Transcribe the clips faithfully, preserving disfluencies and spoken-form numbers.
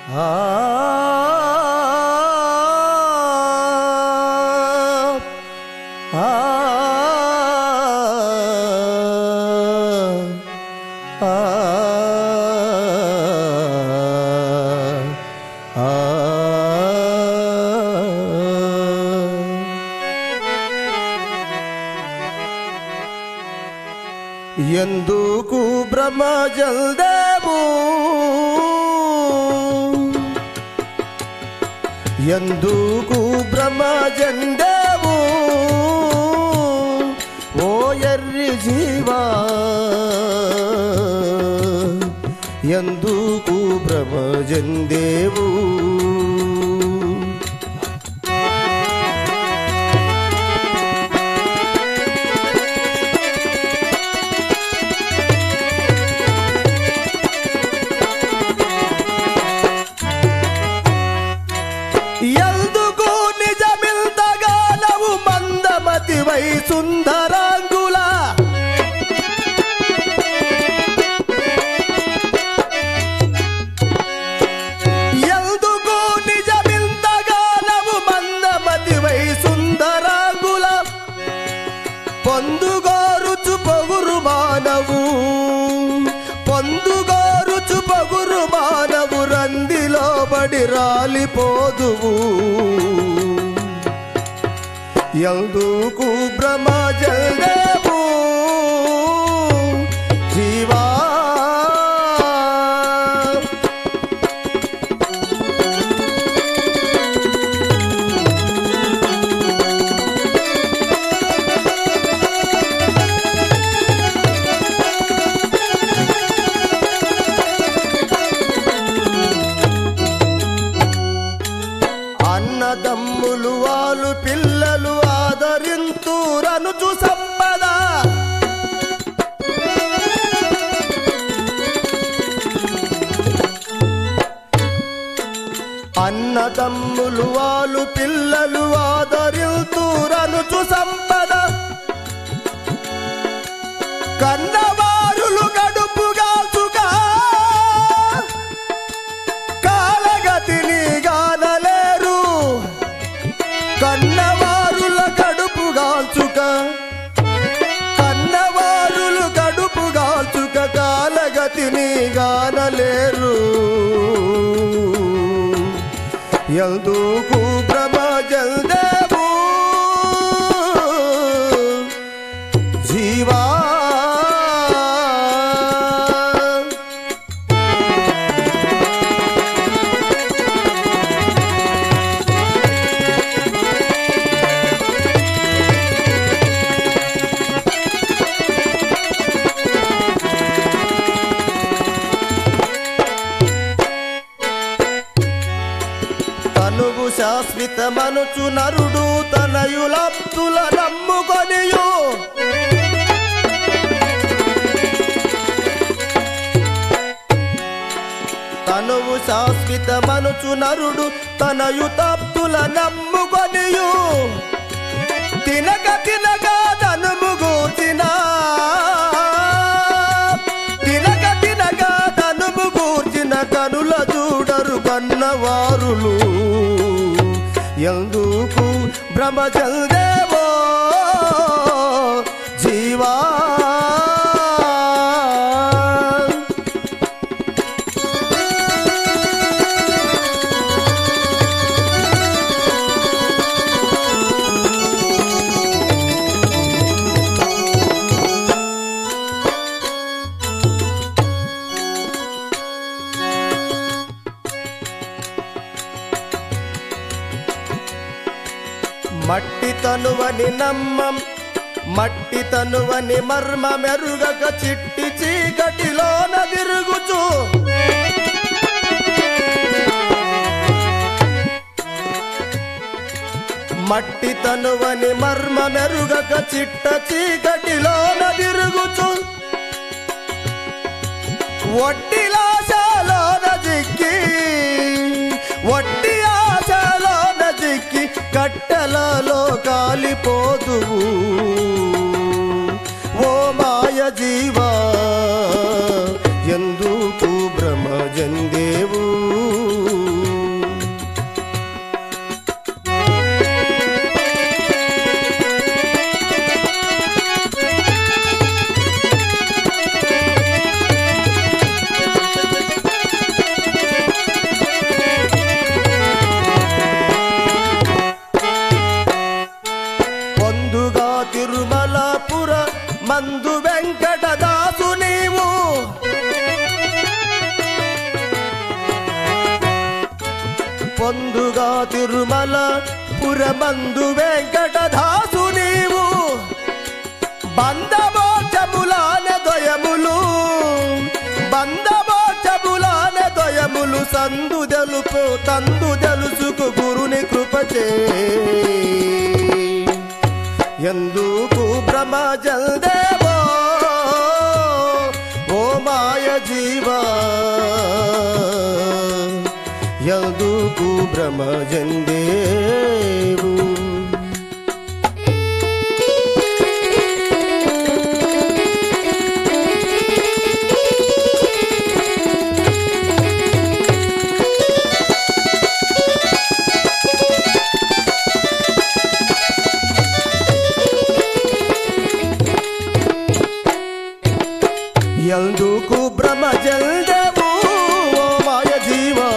ఆ ఆ ఎందుకు బ్రహ్మజల్దేవు ఎందుకు బ్రహ్మజందేవు ఓ ఎర్రి జీవా ఎందుకు బ్రహ్మజందేవు ఎందుకు నిజమిల్దగానవు మందమతివై సుందరాంగుల ఎందుకు నిజమిల్దగానవు మందమతివై సుందరాంగుల పొందుగోరుచు పొగురు మానవు పొందుగోరుచు పొగురు మానవు రందిలో బడి రాలిపోదువు ఎందుకు బ్రహ్మజల్దేవు జీవా అన్నదమ్ములు వాళ్ళు పిల్లలు ఆదరింతురనుచు సంపద అన్నదమ్ములు వాళ్ళు పిల్లలు ఆదరింతురనుచు సంపద కన్నవారులు గడుపుగాచుగా కాలగతిని గానలేరు కన్నవారుల గడుపుగాల్చుక కన్నవారులు గడుపుగాల్చుక కాలగతిని గానలేరు ఎందుకు బ్రహ్మజల్దేవు జీవా తనువు శాశ్వతమనుచు నరుడు తనయులప్తుల నమ్ముకొనియు తనువు శాశ్వతమనుచు నరుడు తనయుతప్తుల నమ్ముకొనియు తినక తినక తనుము గూర్చిన తినక తినక తనుము గూర్చిన కనుల చూడరు కన్నవారులు ఎందుకు బ్రహ్మజల్దేవో జీవా మట్టి తనువని నమ్మం మట్టి తనువని మర్మ మెరుగక చిట్టి చీకటిలోన తిరుగుచు మట్టి తనువని మర్మ మెరుగక చిట్ట చీకటిలోన తిరుగుచు వట్టిలాశలోన జిక్కి వట్టి ఆశలోన జిక్కి కట్టెలలో కాలిపోదువు ఓ మాయ జీవా ఎందుకు బ్రహ్మజందేవు పురమందు వెంకటదాసు నీవు బంధమోక్షములాన దొయములు బంధమోక్షములాన దొయములు సందు తెలుపు తందు తెలుసుకు గురుని కృపచే ఎందుకు భ్రమ జల్దేవో ఓ మాయ జీవా ఎందుకు భ్రమ జందేవు ఎందుకు భ్రమ జల్దేవు ఓ మాయ జీవా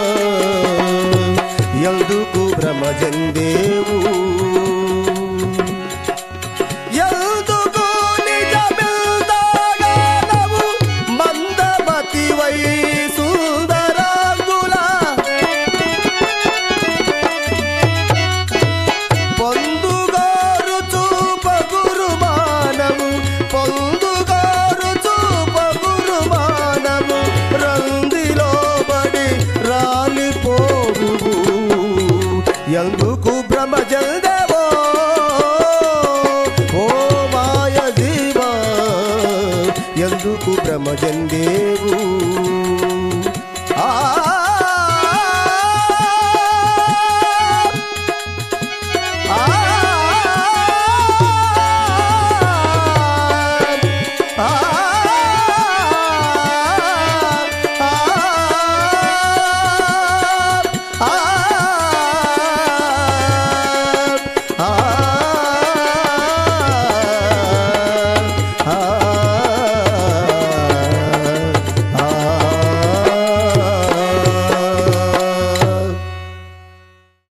ఎందుకు భ్రమ జందేవు ఎందుకు నిజమిల్దాగానవు మందమతి వై సుందరాంగుల పొందుగారు చూప గురుమానము పొందుగారు చూప గురుమానము రందిలో బడి రాలిపోవు ఎందుకు భ్రమ జల్దేవో ఓ మాయ జీవా ఎందుకు భ్రమ జందేవు